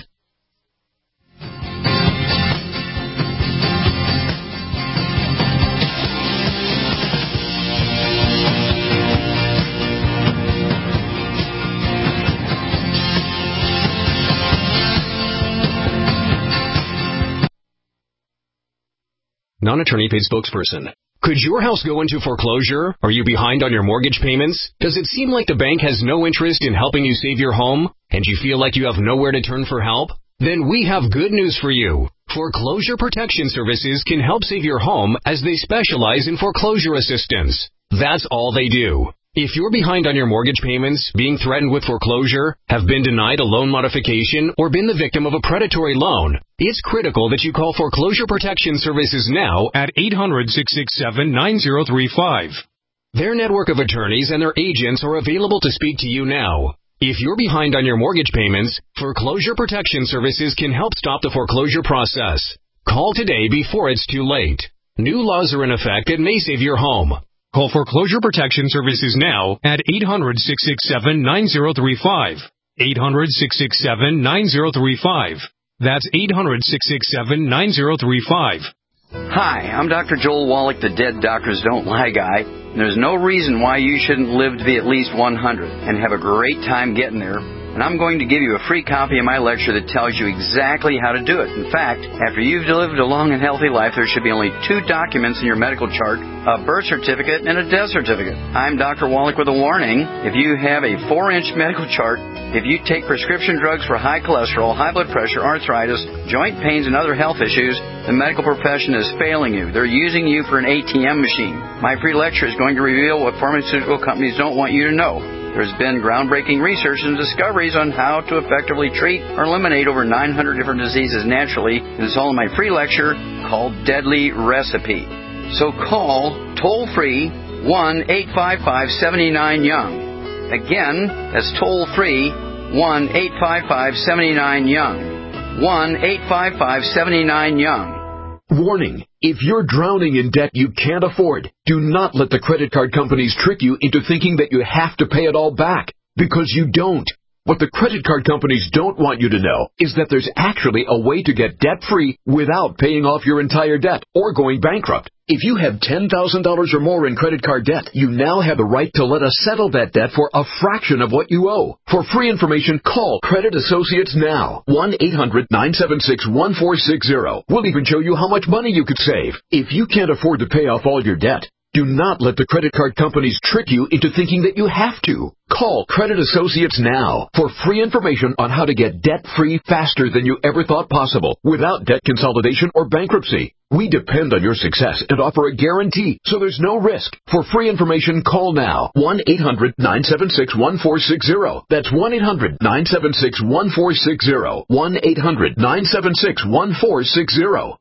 Non-attorney paid spokesperson. Could your house go into foreclosure? Are you behind on your mortgage payments? Does it seem like the bank has no interest in helping you save your home, and you feel like you have nowhere to turn for help? Then we have good news for you. Foreclosure Protection Services can help save your home as they specialize in foreclosure assistance. That's all they do. If you're behind on your mortgage payments, being threatened with foreclosure, have been denied a loan modification, or been the victim of a predatory loan, it's critical that you call Foreclosure Protection Services now at eight hundred, six six seven, nine zero three five. Their network of attorneys and their agents are available to speak to you now. If you're behind on your mortgage payments, Foreclosure Protection Services can help stop the foreclosure process. Call today before it's too late. New laws are in effect that may save your home. Call Foreclosure Protection Services now at eight hundred, six six seven, nine zero three five. eight hundred, six six seven, nine zero three five. That's eight hundred, six six seven, nine zero three five. Hi, I'm Doctor Joel Wallach, the Dead Doctors Don't Lie guy. And there's no reason why you shouldn't live to be at least one hundred and have a great time getting there. And I'm going to give you a free copy of my lecture that tells you exactly how to do it. In fact, after you've lived a long and healthy life, there should be only two documents in your medical chart, a birth certificate and a death certificate. I'm Doctor Wallach with a warning. If you have a four-inch medical chart, if you take prescription drugs for high cholesterol, high blood pressure, arthritis, joint pains, and other health issues, the medical profession is failing you. They're using you for an A T M machine. My free lecture is going to reveal what pharmaceutical companies don't want you to know. There's been groundbreaking research and discoveries on how to effectively treat or eliminate over nine hundred different diseases naturally. And it's all in my free lecture called Deadly Recipe. So call toll-free one eight five five, seven nine young. Again, that's toll-free one eight five five, seven nine young. one eight five five, seven nine young. Warning, if you're drowning in debt you can't afford, do not let the credit card companies trick you into thinking that you have to pay it all back, because you don't. What the credit card companies don't want you to know is that there's actually a way to get debt-free without paying off your entire debt or going bankrupt. If you have ten thousand dollars or more in credit card debt, you now have the right to let us settle that debt for a fraction of what you owe. For free information, call Credit Associates now. one eight hundred, nine seven six, one four six zero. We'll even show you how much money you could save. If you can't afford to pay off all your debt, do not let the credit card companies trick you into thinking that you have to. Call Credit Associates now for free information on how to get debt-free faster than you ever thought possible without debt consolidation or bankruptcy. We depend on your success and offer a guarantee, so there's no risk. For free information, call now. one eight hundred, nine seven six, one four six zero. That's one eight hundred, nine seven six, one four six zero. one eight hundred, nine seven six, one four six zero.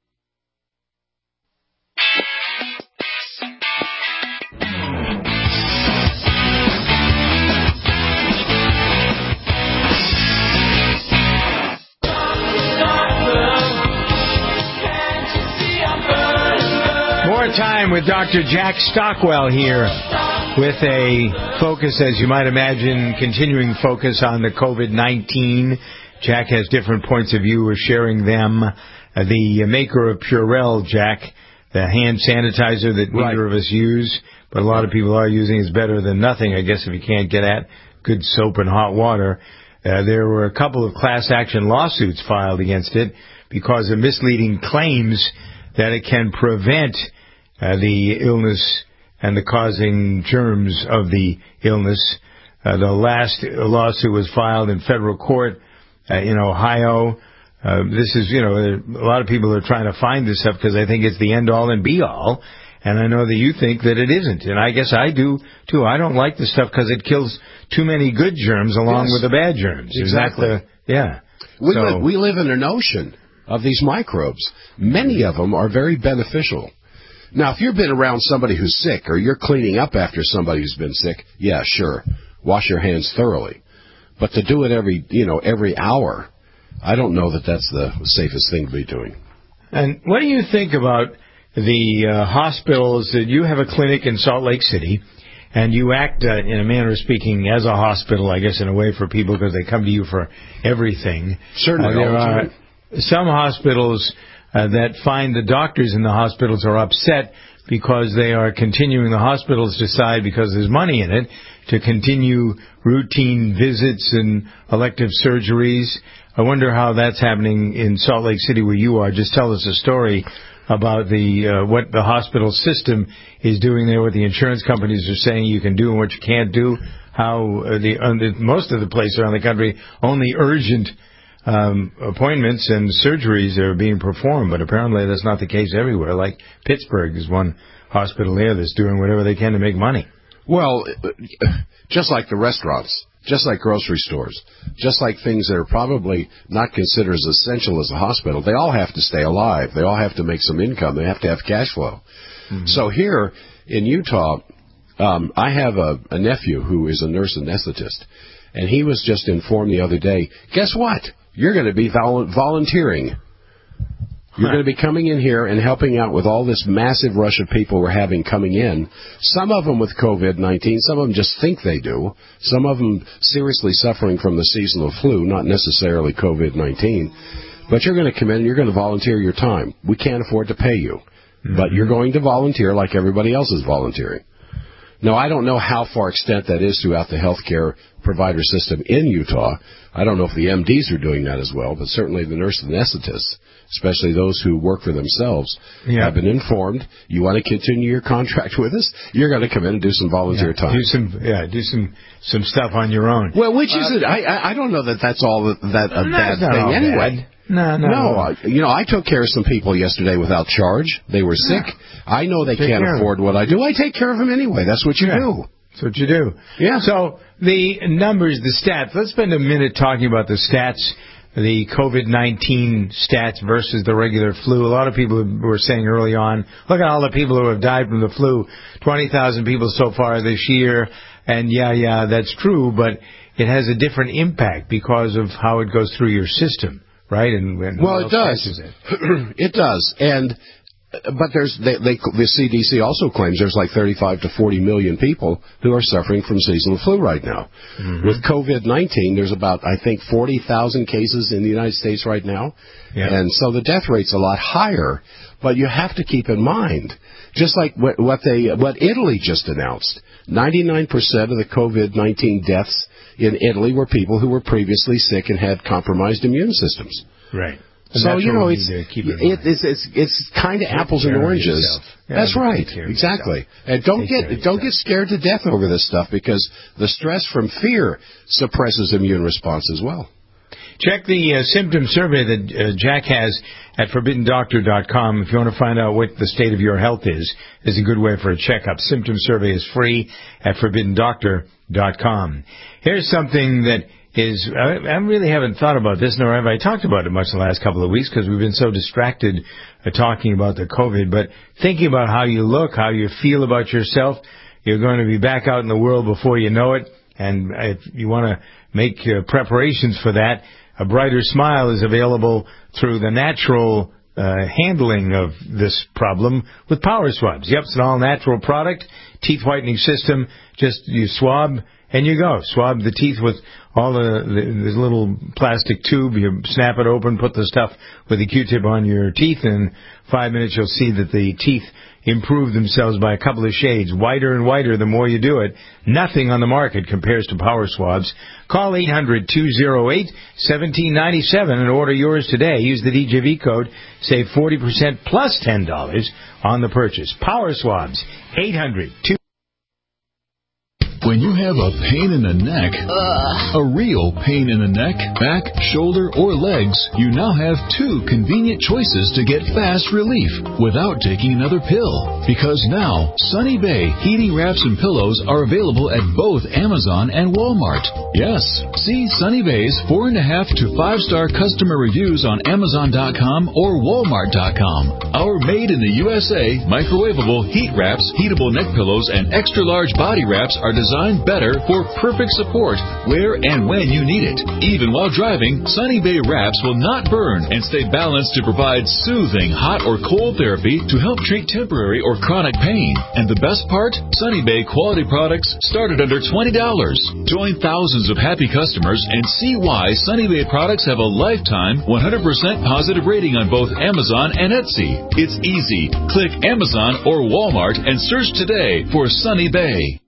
More time with Doctor Jack Stockwell here with a focus, as you might imagine, continuing focus on the COVID nineteen. Jack has different points of view. We're sharing them. Uh, the maker of Purell, Jack, the hand sanitizer that neither right. of us use, but a lot of people are using, is better than nothing, I guess, if you can't get at good soap and hot water. Uh, there were a couple of class action lawsuits filed against it because of misleading claims that it can prevent uh, the illness and the causing germs of the illness. Uh, the last lawsuit was filed in federal court uh, in Ohio. Uh, this is, you know, a lot of people are trying to find this stuff because they think it's the end-all and be-all. And I know that you think that it isn't. And I guess I do, too. I don't like this stuff because it kills too many good germs along yes. with the bad germs. Exactly. The, yeah. We, so, live, we live in an ocean of these microbes. Many of them are very beneficial. Now, if you've been around somebody who's sick or you're cleaning up after somebody who's been sick, yeah, sure, wash your hands thoroughly. But to do it every, you know, every hour, I don't know that that's the safest thing to be doing. And what do you think about the uh, hospitals that you have a clinic in Salt Lake City, and you act, uh, in a manner of speaking, as a hospital, I guess, in a way for people because they come to you for everything. Certainly. Uh, there are some hospitals uh, that find the doctors in the hospitals are upset because they are continuing, the hospitals decide, because there's money in it, to continue routine visits and elective surgeries. I wonder how that's happening in Salt Lake City where you are. Just tell us a story about the uh, what the hospital system is doing there, what the insurance companies are saying you can do and what you can't do, how uh, the, uh, the most of the places around the country only urgent um, appointments and surgeries are being performed, but apparently that's not the case everywhere. Like Pittsburgh is one hospital there that's doing whatever they can to make money. Well, just like the restaurants, just like grocery stores, just like things that are probably not considered as essential as a hospital, they all have to stay alive. They all have to make some income. They have to have cash flow. Mm-hmm. So here in Utah, um, I have a, a nephew who is a nurse anesthetist, and he was just informed the other day, guess what? You're going to be vol- volunteering. You're going to be coming in here and helping out with all this massive rush of people we're having coming in. Some of them with COVID nineteen. Some of them just think they do. Some of them seriously suffering from the seasonal flu, not necessarily COVID nineteen. But you're going to come in and you're going to volunteer your time. We can't afford to pay you. Mm-hmm. But you're going to volunteer like everybody else is volunteering. Now, I don't know how far extent that is throughout the healthcare provider system in Utah. I don't know if the M Ds are doing that as well, but certainly the nurse anesthetists, especially those who work for themselves, yeah. have been informed. You want to continue your contract with us? You're going to come in and do some volunteer yeah, time. Do some, yeah, do some some stuff on your own. Well, which uh, is it? I I don't know that that's all that, that a no, bad thing anyway. Bad. No, no, no. no. Uh, you know, I took care of some people yesterday without charge. They were sick. Yeah. I know they take can't afford what I do. I take care of them anyway. That's what you yeah. do. That's what you do. Yeah. So the numbers, the stats. Let's spend a minute talking about the stats, the COVID nineteen stats versus the regular flu. A lot of people were saying early on, look at all the people who have died from the flu. twenty thousand people so far this year. And yeah, yeah, that's true, but it has a different impact because of how it goes through your system, right? And, and well, it does. It? it does. And but there's they, they, the C D C also claims there's like thirty-five to forty million people who are suffering from seasonal flu right now. Mm-hmm. With COVID nineteen, there's about, I think, forty thousand cases in the United States right now. Yeah. And so the death rate's a lot higher. But you have to keep in mind, just like what, what they what Italy just announced, ninety-nine percent of the COVID nineteen deaths in Italy were people who were previously sick and had compromised immune systems. Right. And so, you know, it's, it it's it's it's kind of apples and oranges. Yeah, that's right. Exactly. And don't Take get don't get scared to death over this stuff, because the stress from fear suppresses immune response as well. Check the uh, symptom survey that uh, Jack has at forbidden doctor dot com. If you want to find out what the state of your health is, is a good way for a checkup. Symptom survey is free at forbidden doctor dot com. Here's something that is, I, I really haven't thought about this, nor have I talked about it much the last couple of weeks, because we've been so distracted uh, talking about the COVID. But thinking about how you look, how you feel about yourself, you're going to be back out in the world before you know it. And if you want to make uh, preparations for that, a brighter smile is available through the natural uh, handling of this problem with Power Swabs. Yep, it's an all-natural product, teeth whitening system. Just you swab and you go. Swab the teeth with all the, the this little plastic tube. You snap it open, put the stuff with the Q-tip on your teeth, and in five minutes you'll see that the teeth improve themselves by a couple of shades, whiter and whiter the more you do it. Nothing on the market compares to Power Swabs. Call eight hundred, two oh eight, one seven nine seven and order yours today. Use the D J V code. Save forty percent plus ten dollars on the purchase. Power Swabs, eight hundred, two When you have a pain in the neck, Ugh. a real pain in the neck, back, shoulder, or legs, you now have two convenient choices to get fast relief without taking another pill. Because now, Sunny Bay heating wraps and pillows are available at both Amazon and Walmart. Yes, see Sunny Bay's four and a half to five star customer reviews on Amazon dot com or Walmart dot com. Our made in the U S A microwavable heat wraps, heatable neck pillows, and extra large body wraps are designed Designed better for perfect support where and when you need it. Even while driving, Sunny Bay wraps will not burn and stay balanced to provide soothing hot or cold therapy to help treat temporary or chronic pain. And the best part? Sunny Bay quality products start at under twenty dollars. Join thousands of happy customers and see why Sunny Bay products have a lifetime one hundred percent positive rating on both Amazon and Etsy. It's easy. Click Amazon or Walmart and search today for Sunny Bay.